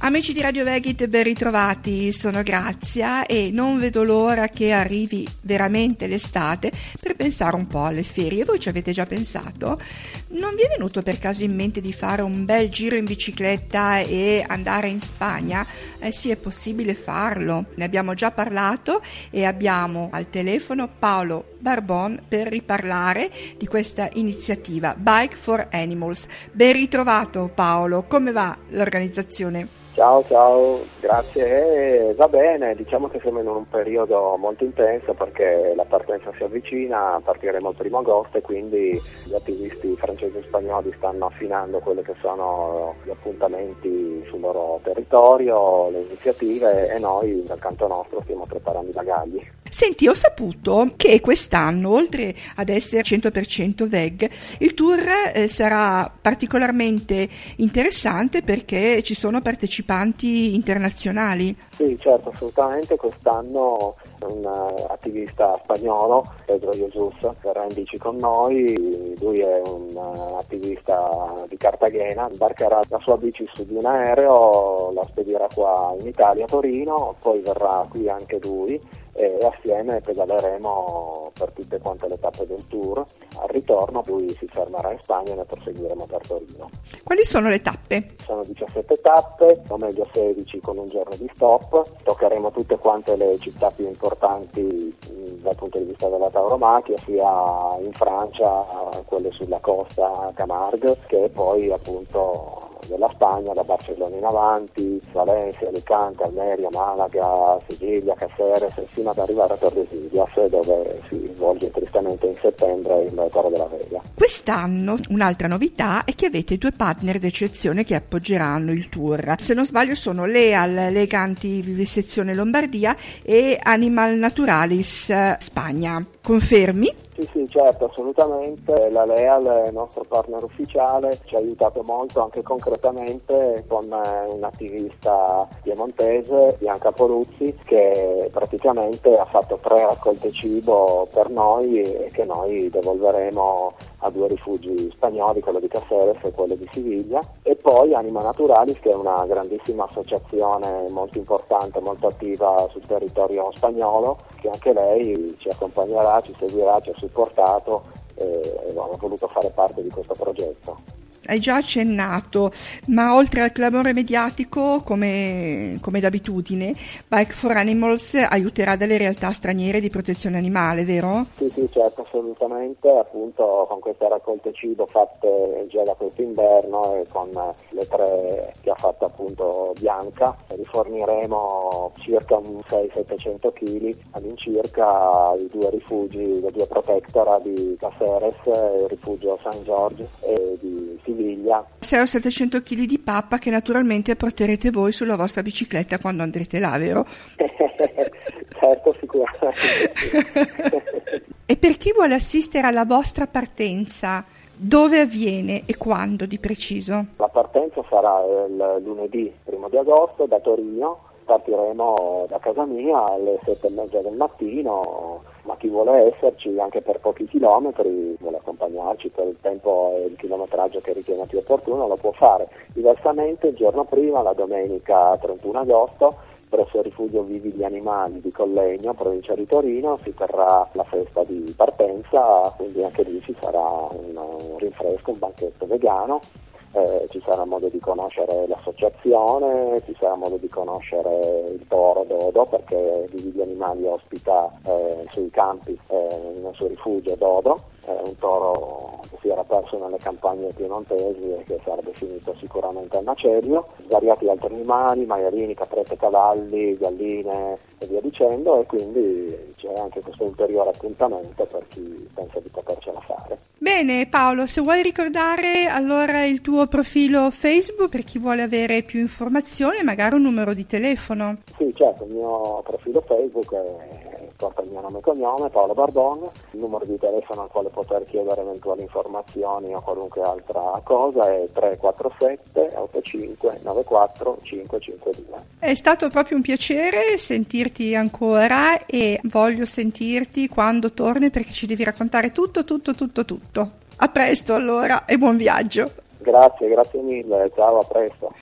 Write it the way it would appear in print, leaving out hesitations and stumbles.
Amici di Radio Vegit, ben ritrovati, sono Grazia e non vedo l'ora che arrivi veramente l'estate per pensare un po' alle ferie. Voi ci avete già pensato? Non vi è venuto per caso in mente di fare un bel giro in bicicletta e andare in Spagna? Sì, è possibile farlo, ne abbiamo già parlato e abbiamo al telefono Paolo Barbon per riparlare di questa iniziativa Bike for Animals. Ben ritrovato Paolo, come va l'organizzazione? Ciao, grazie. Va bene, diciamo che siamo in un periodo molto intenso perché la partenza si avvicina, partiremo il 1 agosto e quindi gli attivisti francesi e spagnoli stanno affinando quelli che sono gli appuntamenti sul loro territorio, le iniziative e noi dal canto nostro stiamo preparando i bagagli. Senti, ho saputo che quest'anno, oltre ad essere 100% veg, il tour sarà particolarmente interessante perché ci sono partecipanti internazionali. Sì, certo, assolutamente. Quest'anno un attivista spagnolo, Pedro Jesus, verrà in bici con noi. Lui è un attivista di Cartagena, imbarcherà la sua bici su di un aereo, la spedirà qua in Italia, a Torino, poi verrà qui anche lui e assieme pedaleremo per tutte quante le tappe del tour. Al ritorno lui si fermerà in Spagna e ne proseguiremo per Torino. Quali sono le tappe? Sono 17 tappe, o meglio 16 con un giorno di stop. Toccheremo tutte quante le città più importanti dal punto di vista della tauromaquia, sia in Francia, quelle sulla costa Camargue, che poi appunto della Spagna, da Barcellona in avanti, Valencia, Alicante, Almeria, Malaga, Siviglia, Caceres, fino ad arrivare a Tordesillas, dove si svolge tristemente in settembre il Toro della Vega. Quest'anno un'altra novità è che avete 2 partner d'eccezione che appoggeranno il tour. Se non sbaglio sono Leal, Lega Antivivisezione Lombardia e Animal Naturalis Spagna. Confermi? Sì, certo, assolutamente. La Leal è il nostro partner ufficiale, ci ha aiutato molto anche concretamente con un attivista piemontese, Bianca Poruzzi, che praticamente ha fatto 3 raccolte cibo per noi e che noi devolveremo a 2 rifugi spagnoli, quello di Caceres e quello di Siviglia, e poi Anima Naturalis, che è una grandissima associazione molto importante, molto attiva sul territorio spagnolo, che anche lei ci accompagnerà, ci seguirà, ci ha supportato e abbiamo voluto fare parte di questo progetto. Hai già accennato, ma oltre al clamore mediatico, come d'abitudine, Bike for Animals aiuterà delle realtà straniere di protezione animale, vero? Sì, certo, assolutamente. Appunto con queste raccolte cibo fatte già da questo inverno e con le 3 che ha fatto appunto Bianca, riforniremo circa 600-700 kg all'incirca i 2 rifugi, le 2 protectora di Caceres, il rifugio San Giorgio e di Siviglia. 600-700 kg di pappa che naturalmente porterete voi sulla vostra bicicletta quando andrete là, vero? Certo, sicuramente. E per chi vuole assistere alla vostra partenza, dove avviene e quando di preciso? La partenza sarà il lunedì 1 di agosto da Torino. Partiremo da casa mia alle 7:30 del mattino, ma chi vuole esserci anche per pochi chilometri, vuole accompagnarci per il tempo e il chilometraggio che ritiene più opportuno, lo può fare. Diversamente il giorno prima, la domenica 31 agosto, presso il rifugio Vivi gli Animali di Collegno, provincia di Torino, si terrà la festa di partenza, quindi anche lì ci sarà un rinfresco, un banchetto vegano. Ci sarà modo di conoscere l'associazione, ci sarà modo di conoscere il toro Dodo, perché Vivi gli Animali ospita sui campi nel suo rifugio Dodo, un toro che si era perso nelle campagne piemontesi e che sarebbe finito sicuramente al macello, svariati altri animali, maialini, caprette, cavalli, galline e via dicendo, e quindi c'è anche questo ulteriore appuntamento per chi pensa di potercela fare. Bene Paolo, se vuoi ricordare allora il tuo profilo Facebook per chi vuole avere più informazioni e magari un numero di telefono. Sì, certo, il mio profilo Facebook porta il mio nome e cognome, Paolo Barbon, il numero di telefono al quale poter chiedere eventuali informazioni o qualunque altra cosa è 347 85 94 552. È stato proprio un piacere sentirti ancora e voglio sentirti quando torni perché ci devi raccontare tutto. A presto allora e buon viaggio. Grazie mille, ciao, a presto.